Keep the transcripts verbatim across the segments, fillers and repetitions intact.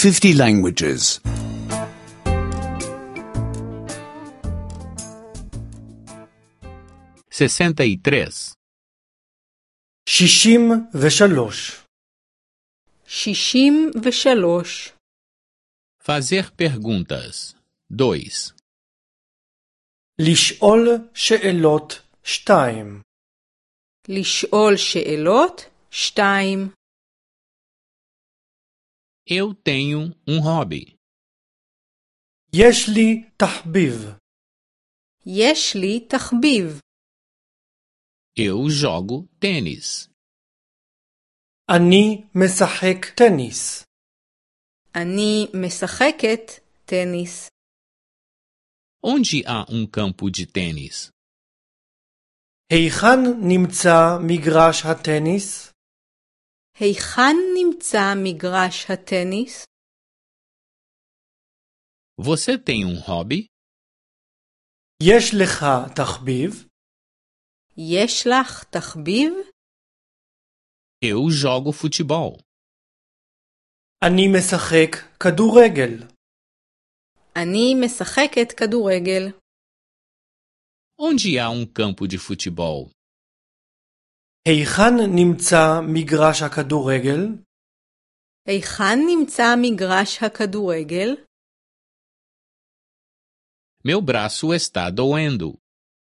fifty languages. sessenta e três. שישים ושלוש. שישים ושלוש. Fazer perguntas. dois. לשאול שאלות שתיים. לשאול שאלות שתיים. Eu tenho um hobby. יש לי תחביב. יש לי תחביב. Eu jogo tênis. אני משחק טניס. אני משחקת טניס. Onde há um campo de tênis? היכן נמצא מגרש הטניס? היכן נמצא מגרש הטניס? Você tem um hobby? יש לך תחביב? יש לך תחביב? Eu jogo futebol. אני משחק כדורגל. אני משחקת כדורגל. Onde há um campo de futebol? היכן נמצא מגרש הכדורגל? היכן נמצא מגרש הכדורגל? Meu braço está doendo.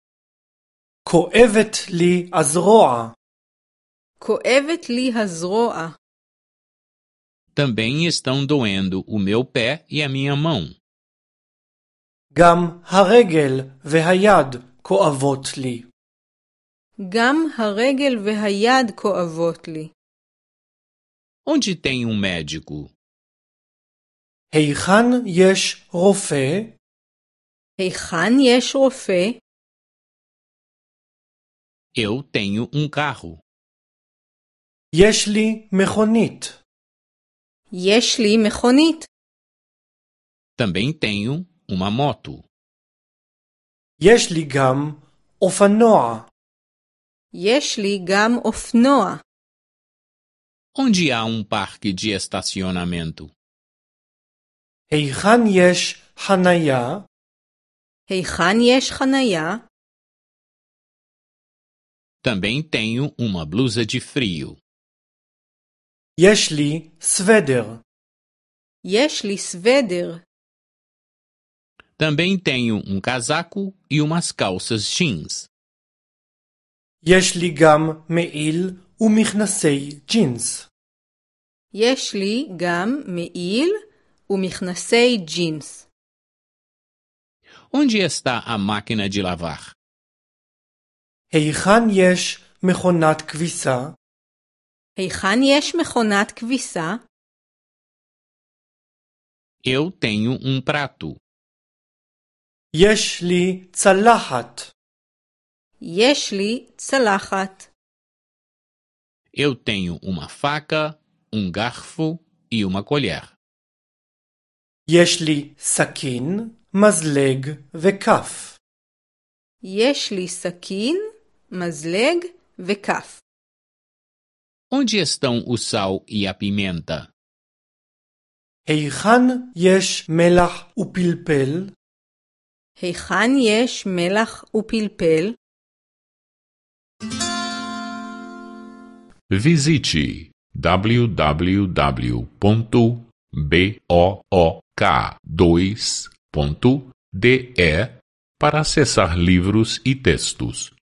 כואבת לי הזרוע. כואבת לי הזרוע. Também estão doendo o meu pé e a minha mão. גם הרגל והיד כואבות לי. גם הרגל והיד כואבות לי. Onde tem um médico? היכן יש רופא? היכן יש רופא? Eu tenho um carro. יש לי מכונית. יש לי מכונית. Também tenho uma moto. יש לי גם אופנוע. יש לי גם אופנוע. Onde há um parque de estacionamento? היכן יש חניה? היכן יש חניה? Também tenho uma blusa de frio. יש לי סוודר. יש לי סוודר. Também tenho um casaco e umas calças jeans. יש לי גם מעיל ומכנסי ג'ינס. יש לי גם מעיל ומכנסי ג'ינס. Onde está a máquina de lavar? היכן יש מכונת כביסה? היכן יש מכונת כביסה? Eu tenho um prato. יש לי צלחת. יש לי צלחת. Eu tenho uma faca, um garfo e uma colher. יש לי סכין, מזלג וכף. יש לי סכין, מזלג וכף. Onde estão o sal e a pimenta? היכן יש מלח ופלפל? היכן יש מלח ופלפל? Visite w w w ponto book dois ponto d e para acessar livros e textos.